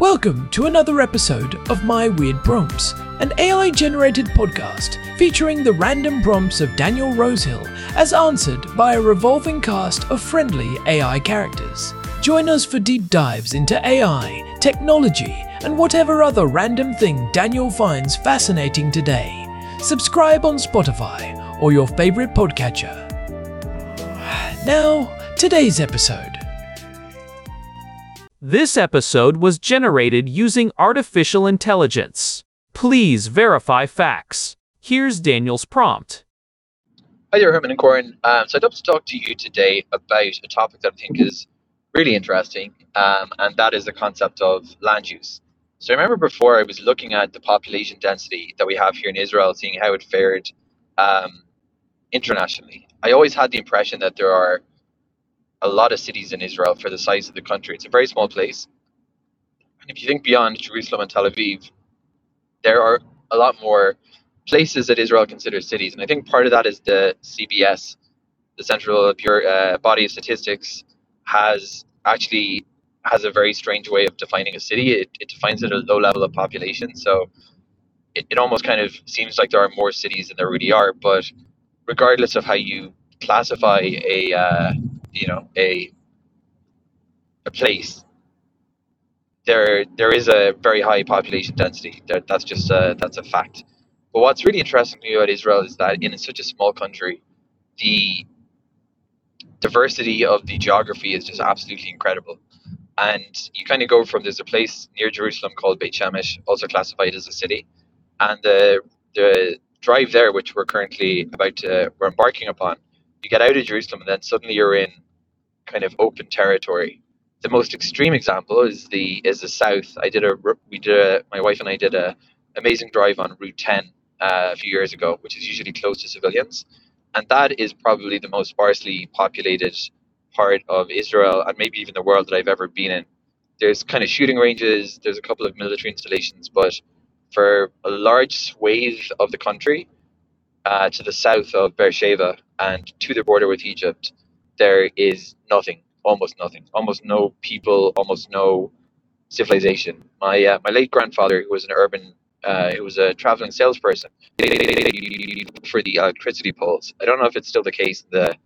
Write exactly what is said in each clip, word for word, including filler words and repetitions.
Welcome to another episode of My Weird Prompts, an A I-generated podcast featuring the random prompts of Daniel Rosehill as answered by a revolving cast of friendly A I characters. Join us for deep dives into A I, technology, and whatever other random thing Daniel finds fascinating today. Subscribe on Spotify or your favorite podcatcher. Now, today's episode. This episode was generated using artificial intelligence. Please verify facts. Here's Daniel's prompt. Hi there, Herman and Corin. Um, so I'd love to talk to you today about a topic that I think is really interesting, um, and that is the concept of land use. So I remember before I was looking at the population density that we have here in Israel, seeing how it fared um, internationally. I always had the impression that there are a lot of cities in Israel for the size of the country. It's a very small place. And if you think beyond Jerusalem and Tel Aviv, there are a lot more places that Israel considers cities. And I think part of that is the C B S, the Central Bureau, uh, Body of Statistics, has actually has a very strange way of defining a city. It, it defines it at a low level of population. So it, it almost kind of seems like there are more cities than there really are. But regardless of how you classify a uh, you know a a place, there there is a very high population density. There, that's just a, that's a fact. But what's really interesting to me about Israel is that in such a small country, the diversity of the geography is just absolutely incredible. And you kind of go from, there's a place near Jerusalem called Beit Shemesh, also classified as a city, and the the drive there, which we're currently about to we're embarking upon, you get out of Jerusalem and then suddenly you're in kind of open territory. The most extreme example is the is the south. I did a we did a, my wife and I did a amazing drive on Route ten uh, a few years ago, which is usually close to civilians, and that is probably the most sparsely populated part of Israel and maybe even the world that I've ever been in. There's kind of shooting ranges, there's a couple of military installations, but for a large swathe of the country, uh, to the south of Beersheba and to the border with Egypt, there is nothing, almost nothing, almost no people, almost no civilization. My uh, my late grandfather, who was an urban, uh, who was a traveling salesperson for the electricity poles. I don't know if it's still the case. The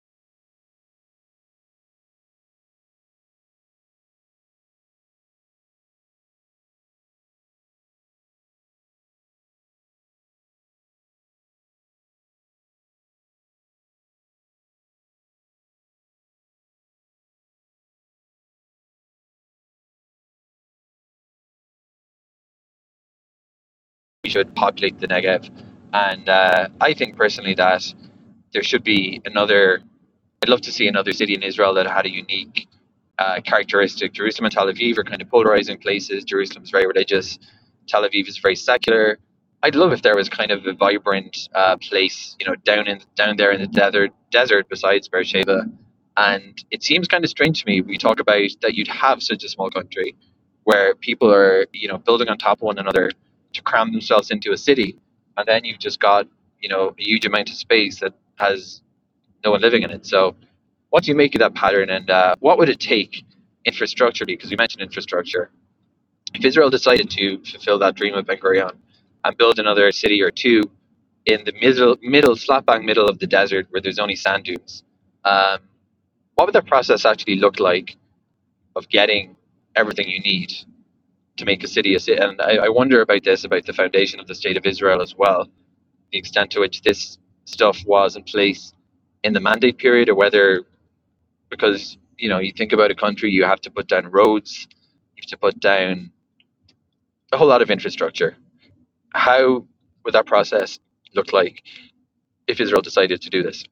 we should populate the Negev, and uh, I think personally that there should be another. I'd love to see another city in Israel that had a unique uh, characteristic. Jerusalem and Tel Aviv are kind of polarizing places. Jerusalem is very religious. Tel Aviv is very secular. I'd love if there was kind of a vibrant uh, place, you know, down in down there in the desert, desert besides Beersheba. And it seems kind of strange to me. We talk about that you'd have such a small country where people are, you know, building on top of one another to cram themselves into a city, and then you've just got, you know, a huge amount of space that has no one living in it. So what do you make of that pattern, and uh, what would it take infrastructurally? Because we mentioned infrastructure. If Israel decided to fulfill that dream of Ben Gurion and build another city or two in the middle, middle, slap bang middle of the desert where there's only sand dunes, um, what would that process actually look like of getting everything you need to make a city a city? And I, I wonder about this, about the foundation of the state of Israel as well, the extent to which this stuff was in place in the mandate period, or whether, because, you know, you think about a country, you have to put down roads, you have to put down a whole lot of infrastructure. How would that process look like if Israel decided to do this?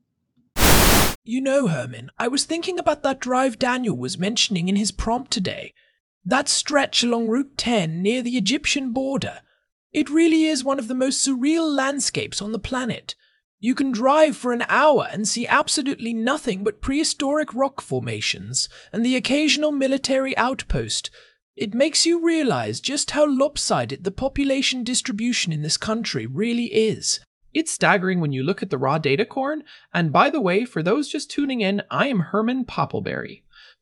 You know, Herman, I was thinking about that drive Daniel was mentioning in his prompt today. That stretch along Route ten near the Egyptian border. It really is one of the most surreal landscapes on the planet. You can drive for an hour and see absolutely nothing but prehistoric rock formations and the occasional military outpost. It makes you realize just how lopsided the population distribution in this country really is. It's staggering when you look at the raw data, Corin. And by the way, for those just tuning in, I am Herman Poppleberry.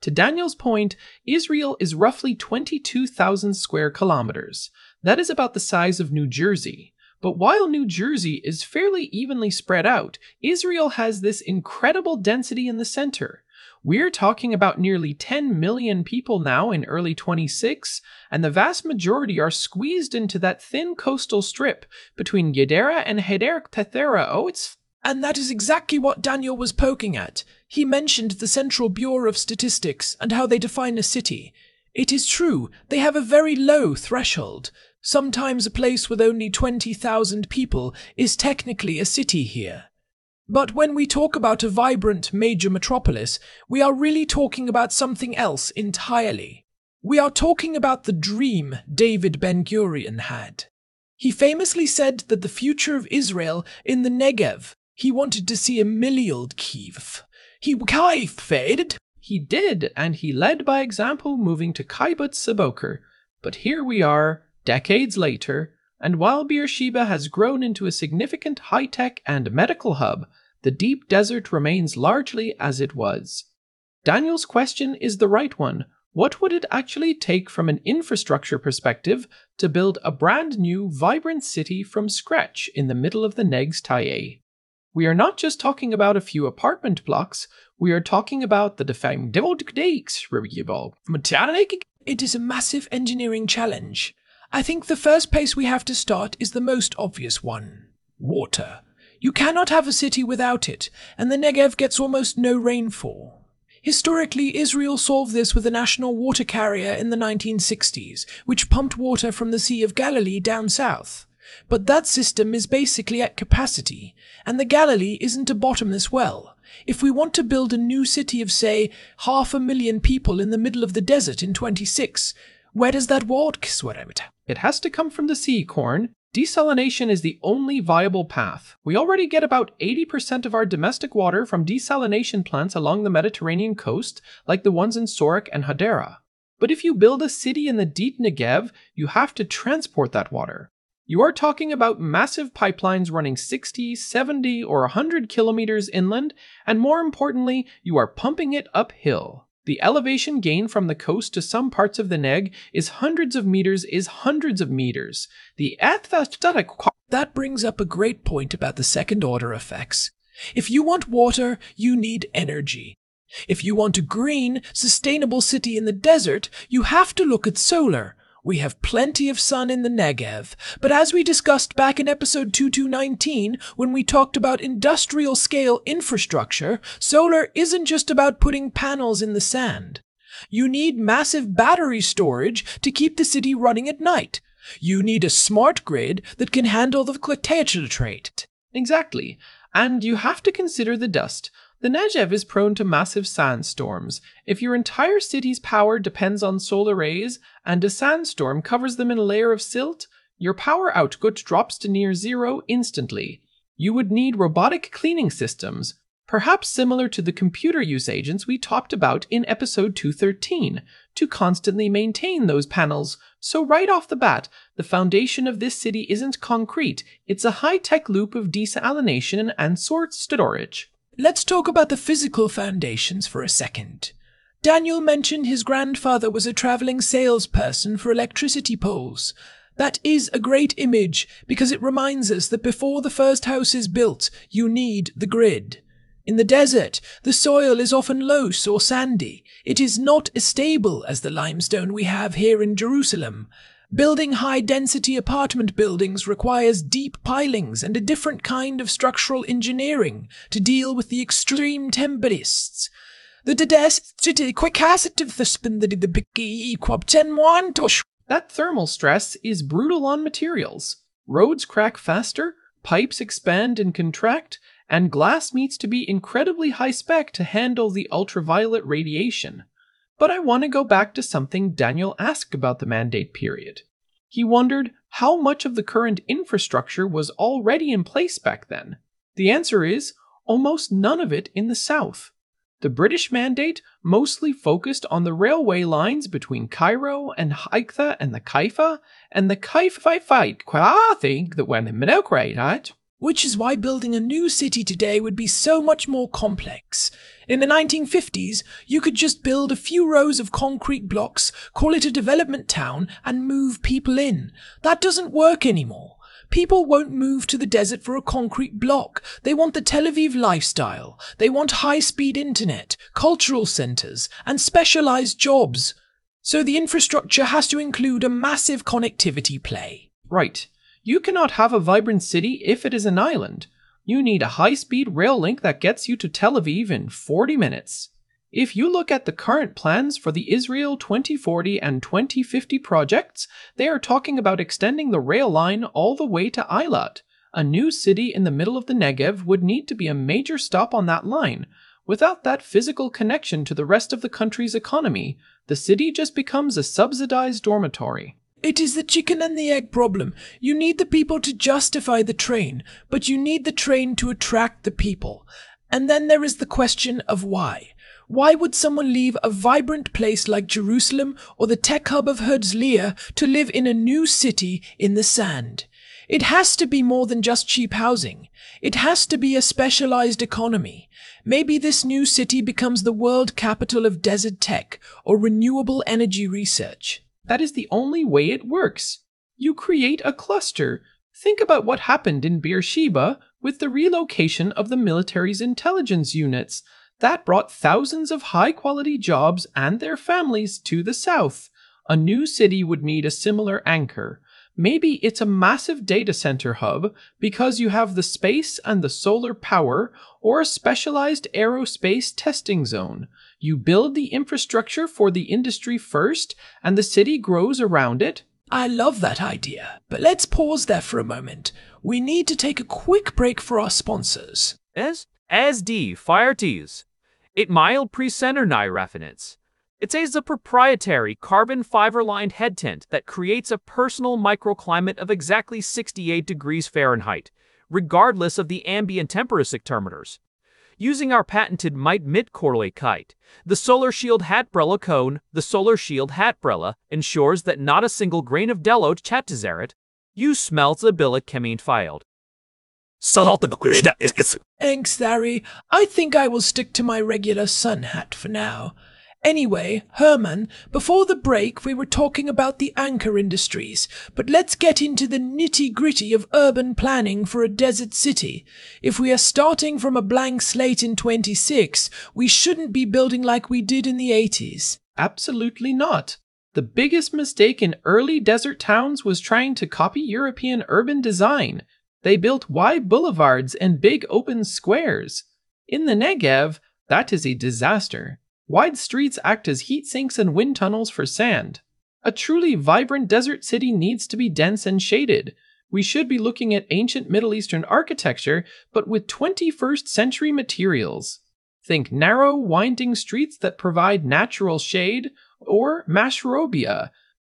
To Daniel's point, Israel is roughly twenty-two thousand square kilometers. That is about the size of New Jersey. But while New Jersey is fairly evenly spread out, Israel has this incredible density in the center. We're talking about nearly ten million people now in early twenty-six, and the vast majority are squeezed into that thin coastal strip between Gedera and Hadair Tethera. Oh, it's... And that is exactly what Daniel was poking at. He mentioned the Central Bureau of Statistics and how they define a city. It is true, they have a very low threshold. Sometimes a place with only twenty thousand people is technically a city here. But when we talk about a vibrant major metropolis, we are really talking about something else entirely. We are talking about the dream David Ben-Gurion had. He famously said that the future of Israel in the Negev, he wanted to see a milliard Kiev. He faded. He did, and he led by example, moving to Kibbutz Saboker. But here we are, decades later, and while Beersheba has grown into a significant high-tech and medical hub, the deep desert remains largely as it was. Daniel's question is the right one. What would it actually take from an infrastructure perspective to build a brand new, vibrant city from scratch in the middle of the Negev Taye? We are not just talking about a few apartment blocks, we are talking about the defined It is a massive engineering challenge. I think the first place we have to start is the most obvious one. Water. You cannot have a city without it, and the Negev gets almost no rainfall. Historically, Israel solved this with a national water carrier in the nineteen sixties, which pumped water from the Sea of Galilee down south. But that system is basically at capacity, and the Galilee isn't a bottomless well. If we want to build a new city of, say, half a million people in the middle of the desert in twenty-six, where does that water come? It has to come from the sea, Corn. Desalination is the only viable path. We already get about eighty percent of our domestic water from desalination plants along the Mediterranean coast, like the ones in Sorek and Hadera. But if you build a city in the deep Negev, you have to transport that water. You are talking about massive pipelines running sixty, seventy, or one hundred kilometers inland, and more importantly, you are pumping it uphill. The elevation gain from the coast to some parts of the Negev is hundreds of meters is hundreds of meters. The That brings up a great point about the second-order effects. If you want water, you need energy. If you want a green, sustainable city in the desert, you have to look at solar. We have plenty of sun in the Negev, but as we discussed back in episode twenty-two nineteen, when we talked about industrial-scale infrastructure, solar isn't just about putting panels in the sand. You need massive battery storage to keep the city running at night. You need a smart grid that can handle the trait. Exactly, and you have to consider the dust. The Negev is prone to massive sandstorms. If your entire city's power depends on solar rays, and a sandstorm covers them in a layer of silt, your power output drops to near zero instantly. You would need robotic cleaning systems, perhaps similar to the computer use agents we talked about in episode two thirteen, to constantly maintain those panels. So right off the bat, the foundation of this city isn't concrete, it's a high-tech loop of desalination and sort storage. Let's talk about the physical foundations for a second. Daniel mentioned his grandfather was a traveling salesperson for electricity poles. That is a great image because it reminds us that before the first house is built, you need the grid. In the desert, the soil is often loose or sandy. It is not as stable as the limestone we have here in Jerusalem. Building high-density apartment buildings requires deep pilings and a different kind of structural engineering to deal with the extreme tempests. The That thermal stress is brutal on materials. Roads crack faster, pipes expand and contract, and glass needs to be incredibly high-spec to handle the ultraviolet radiation. But I want to go back to something Daniel asked about the mandate period. He wondered how much of the current infrastructure was already in place back then. The answer is almost none of it in the south. The British mandate mostly focused on the railway lines between Cairo and Haifa and the Haifa, and the Haifa fight. I think that when the inaugurated, which is why building a new city today would be so much more complex. In the nineteen fifties, you could just build a few rows of concrete blocks, call it a development town, and move people in. That doesn't work anymore. People won't move to the desert for a concrete block. They want the Tel Aviv lifestyle. They want high-speed internet, cultural centers, and specialized jobs. So the infrastructure has to include a massive connectivity play. Right. You cannot have a vibrant city if it is an island. You need a high-speed rail link that gets you to Tel Aviv in forty minutes. If you look at the current plans for the Israel twenty forty and twenty fifty projects, they are talking about extending the rail line all the way to Eilat. A new city in the middle of the Negev would need to be a major stop on that line. Without that physical connection to the rest of the country's economy, the city just becomes a subsidized dormitory. It is the chicken and the egg problem. You need the people to justify the train, but you need the train to attract the people. And then there is the question of why. Why would someone leave a vibrant place like Jerusalem or the tech hub of Herzliya to live in a new city in the sand? It has to be more than just cheap housing. It has to be a specialized economy. Maybe this new city becomes the world capital of desert tech or renewable energy research. That is the only way it works. You create a cluster. Think about what happened in Beersheba with the relocation of the military's intelligence units. That brought thousands of high-quality jobs and their families to the south. A new city would need a similar anchor. Maybe it's a massive data center hub because you have the space and the solar power, or a specialized aerospace testing zone. You build the infrastructure for the industry first, and the city grows around it. I love that idea, but let's pause there for a moment. We need to take a quick break for our sponsors. As as D Firetees, it mild pre-center reference. It is a proprietary carbon fiber-lined head tint that creates a personal microclimate of exactly sixty-eight degrees Fahrenheit, regardless of the ambient temperature thermometers. Using our patented Might Mit Corley kite, the Solar Shield Hatbrella cone, the Solar Shield Hatbrella ensures that not a single grain of delot chatizeret, you smells a billet chemine filed. Thanks, Thari. I think I will stick to my regular sun hat for now. Anyway, Herman, before the break we were talking about the anchor industries, but let's get into the nitty-gritty of urban planning for a desert city. If we are starting from a blank slate in twenty-six, we shouldn't be building like we did in the eighties. Absolutely not. The biggest mistake in early desert towns was trying to copy European urban design. They built wide boulevards and big open squares. In the Negev, that is a disaster. Wide streets act as heat sinks and wind tunnels for sand. A truly vibrant desert city needs to be dense and shaded. We should be looking at ancient Middle Eastern architecture, but with twenty-first century materials. Think narrow, winding streets that provide natural shade, or mashrobia.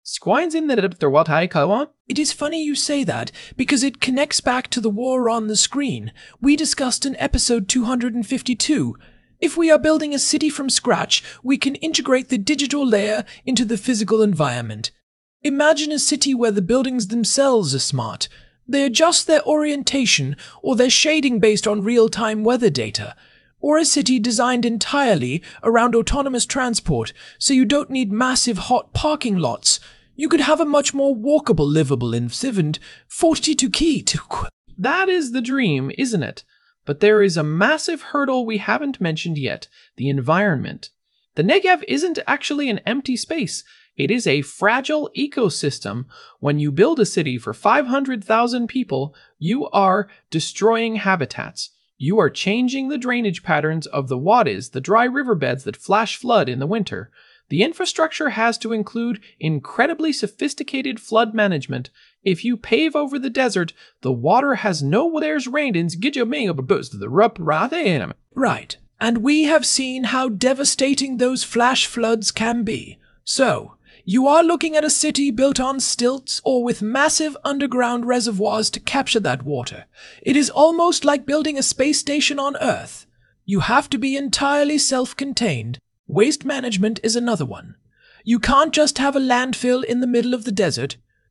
It is funny you say that, because it connects back to the war on the screen we discussed in episode two hundred fifty-two. If we are building a city from scratch, we can integrate the digital layer into the physical environment. Imagine a city where the buildings themselves are smart. They adjust their orientation or their shading based on real-time weather data. Or a city designed entirely around autonomous transport, so you don't need massive hot parking lots. You could have a much more walkable, livable environment, forty-two key to... That is the dream, isn't it? But there is a massive hurdle we haven't mentioned yet, the environment. The Negev isn't actually an empty space. It is a fragile ecosystem. When you build a city for five hundred thousand people, you are destroying habitats. You are changing the drainage patterns of the wadis, the dry riverbeds that flash flood in the winter. The infrastructure has to include incredibly sophisticated flood management. If you pave over the desert, the water has nowhere's rain-ins get you being able to boost the rup right. Right, and we have seen how devastating those flash floods can be. So, you are looking at a city built on stilts or with massive underground reservoirs to capture that water. It is almost like building a space station on Earth. You have to be entirely self-contained. Waste management is another one. You can't just have a landfill in the middle of the desert.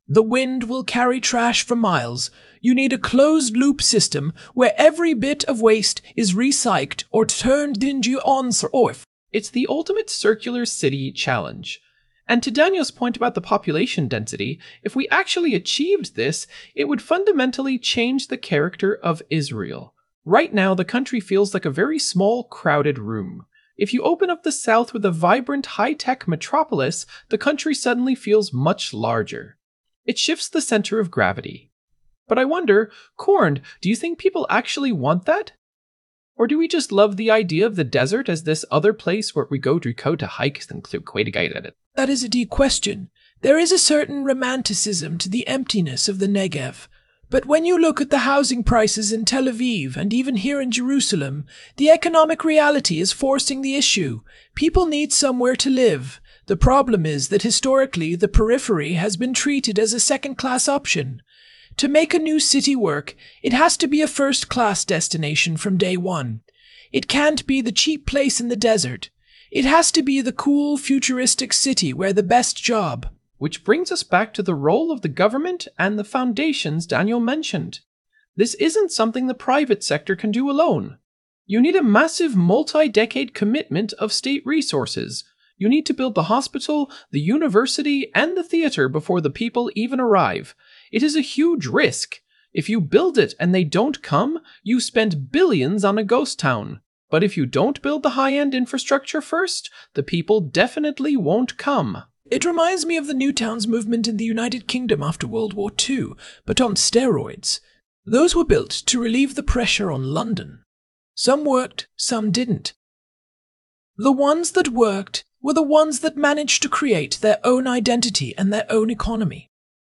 The wind will carry trash for miles. You need a closed-loop system where every bit of waste is recycled or turned into on-earth. It's the ultimate circular city challenge. And to Daniel's point about the population density, if we actually achieved this, it would fundamentally change the character of Israel. Right now, the country feels like a very small, crowded room. If you open up the south with a vibrant, high-tech metropolis, the country suddenly feels much larger. It shifts the center of gravity. But I wonder, Corn, do you think people actually want that? Or do we just love the idea of the desert as this other place where we go to go to hikes and at it? That is a deep question. There is a certain romanticism to the emptiness of the Negev. But when you look at the housing prices in Tel Aviv and even here in Jerusalem, the economic reality is forcing the issue. People need somewhere to live. The problem is that historically the periphery has been treated as a second-class option. To make a new city work, it has to be a first-class destination from day one. It can't be the cheap place in the desert. It has to be the cool, futuristic city where the best job. Which brings us back to the role of the government and the foundations Daniel mentioned. This isn't something the private sector can do alone. You need a massive multi-decade commitment of state resources. You need to build the hospital, the university, and the theater before the people even arrive. It is a huge risk. If you build it and they don't come, you spend billions on a ghost town. But if you don't build the high-end infrastructure first, the people definitely won't come. It reminds me of the New Towns movement in the United Kingdom after World War Two, but on steroids. Those were built to relieve the pressure on London. Some worked, some didn't. The ones that worked were the ones that managed to create their own identity and their own economy.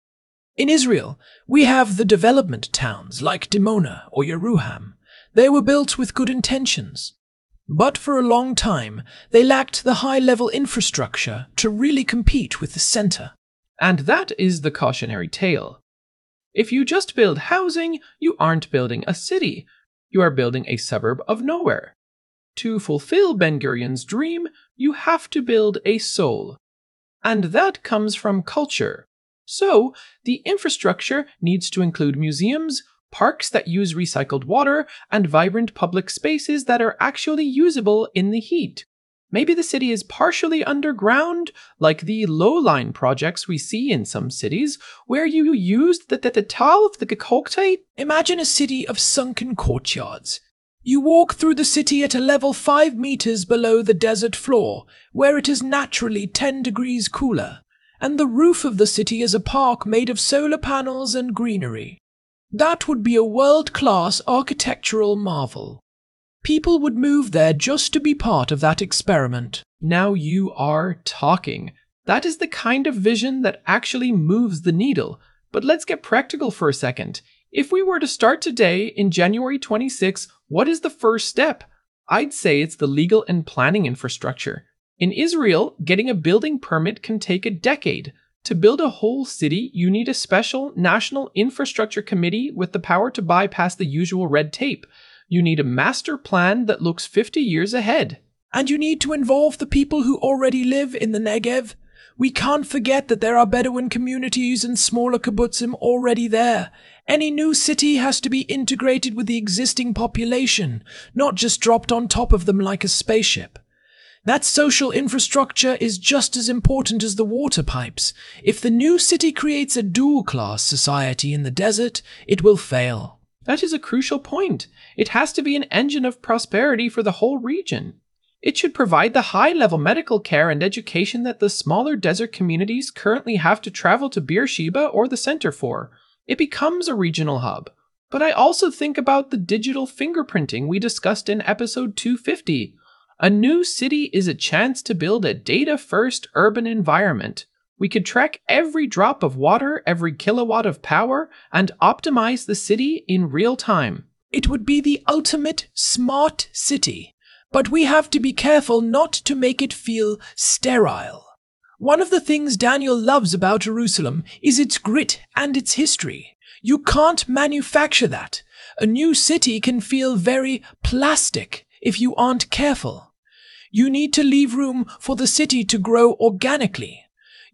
In Israel, we have the development towns like Dimona or Yeruham. They were built with good intentions. But for a long time, they lacked the high-level infrastructure to really compete with the center. And that is the cautionary tale. If you just build housing, you aren't building a city. You are building a suburb of nowhere. To fulfill Ben-Gurion's dream, you have to build a soul. And that comes from culture. So, the infrastructure needs to include museums, parks that use recycled water, and vibrant public spaces that are actually usable in the heat. Maybe the city is partially underground, like the low-line projects we see in some cities, where you used the tal of the cocktail. Imagine a city of sunken courtyards. You walk through the city at a level five meters below the desert floor, where it is naturally ten degrees cooler, and the roof of the city is a park made of solar panels and greenery. That would be a world-class architectural marvel. People would move there just to be part of that experiment. Now you are talking. That is the kind of vision that actually moves the needle. But let's get practical for a second. If we were to start today in January twenty-sixth, what is the first step? I'd say it's the legal and planning infrastructure. In Israel, getting a building permit can take a decade. To build a whole city, you need a special national infrastructure committee with the power to bypass the usual red tape. You need a master plan that looks fifty years ahead. And you need to involve the people who already live in the Negev. We can't forget that there are Bedouin communities and smaller kibbutzim already there. Any new city has to be integrated with the existing population, not just dropped on top of them like a spaceship. That social infrastructure is just as important as the water pipes. If the new city creates a dual-class society in the desert, it will fail. That is a crucial point. It has to be an engine of prosperity for the whole region. It should provide the high-level medical care and education that the smaller desert communities currently have to travel to Beersheba or the center for. It becomes a regional hub. But I also think about the digital fingerprinting we discussed in episode two fifty. A new city is a chance to build a data-first urban environment. We could track every drop of water, every kilowatt of power, and optimize the city in real time. It would be the ultimate smart city, but we have to be careful not to make it feel sterile. One of the things Daniel loves about Jerusalem is its grit and its history. You can't manufacture that. A new city can feel very plastic if you aren't careful. You need to leave room for the city to grow organically.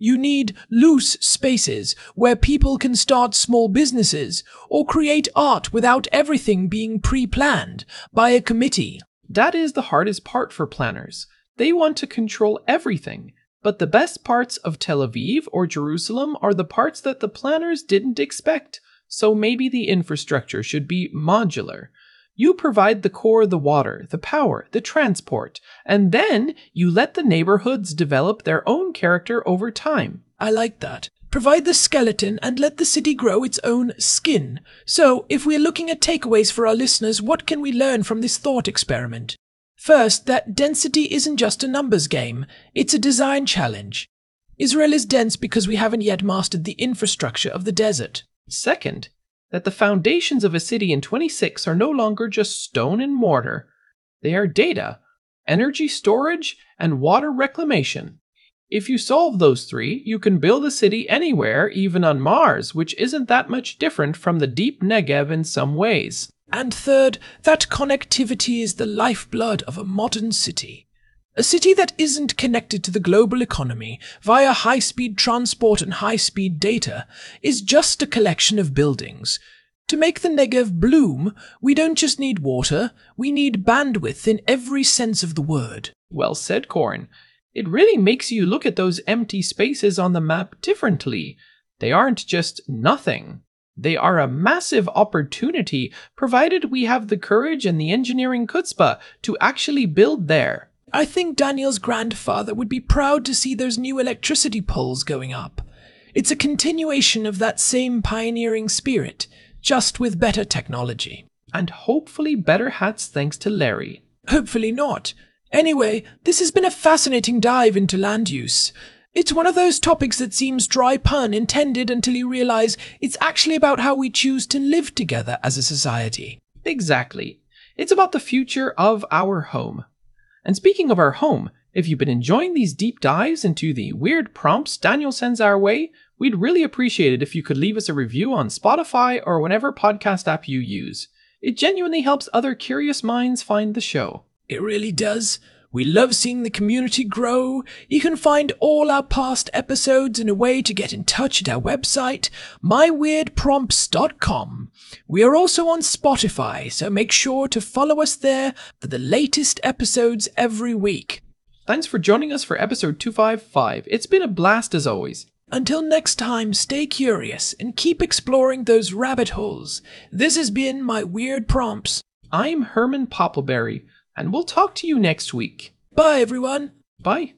You need loose spaces where people can start small businesses or create art without everything being pre-planned by a committee. That is the hardest part for planners. They want to control everything, but the best parts of Tel Aviv or Jerusalem are the parts that the planners didn't expect, so maybe the infrastructure should be modular. You provide the core, the water, the power, the transport, and then you let the neighborhoods develop their own character over time. I like that. Provide the skeleton and let the city grow its own skin. So, if we're looking at takeaways for our listeners, what can we learn from this thought experiment? First, that density isn't just a numbers game, it's a design challenge. Israel is dense because we haven't yet mastered the infrastructure of the desert. Second, that the foundations of a city in twenty-six are no longer just stone and mortar. They are data, energy storage, and water reclamation. If you solve those three, you can build a city anywhere, even on Mars, which isn't that much different from the deep Negev in some ways. And third, that connectivity is the lifeblood of a modern city. A city that isn't connected to the global economy via high-speed transport and high-speed data is just a collection of buildings. To make the Negev bloom, we don't just need water, we need bandwidth in every sense of the word. Well said, Corin. It really makes you look at those empty spaces on the map differently. They aren't just nothing. They are a massive opportunity, provided we have the courage and the engineering chutzpah to actually build there. I think Daniel's grandfather would be proud to see those new electricity poles going up. It's a continuation of that same pioneering spirit, just with better technology. And hopefully better hats thanks to Larry. Hopefully not. Anyway, this has been a fascinating dive into land use. It's one of those topics that seems dry pun intended until you realize it's actually about how we choose to live together as a society. Exactly. It's about the future of our home. And speaking of our home, if you've been enjoying these deep dives into the weird prompts Daniel sends our way, we'd really appreciate it if you could leave us a review on Spotify or whatever podcast app you use. It genuinely helps other curious minds find the show. It really does. We love seeing the community grow. You can find all our past episodes and a way to get in touch at our website, my weird prompts dot com. We are also on Spotify, so make sure to follow us there for the latest episodes every week. Thanks for joining us for episode two fifty-five. It's been a blast as always. Until next time, stay curious and keep exploring those rabbit holes. This has been My Weird Prompts. I'm Herman Poppleberry, and we'll talk to you next week. Bye, everyone. Bye.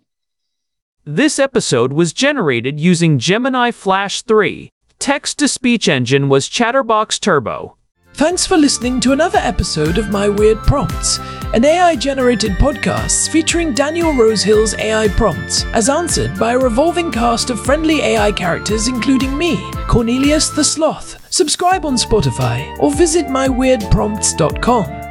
This episode was generated using Gemini Flash three. Text-to-speech engine was Chatterbox Turbo. Thanks for listening to another episode of My Weird Prompts, an A I-generated podcast featuring Daniel Rosehill's A I prompts, as answered by a revolving cast of friendly A I characters including me, Cornelius the Sloth. Subscribe on Spotify or visit my weird prompts dot com.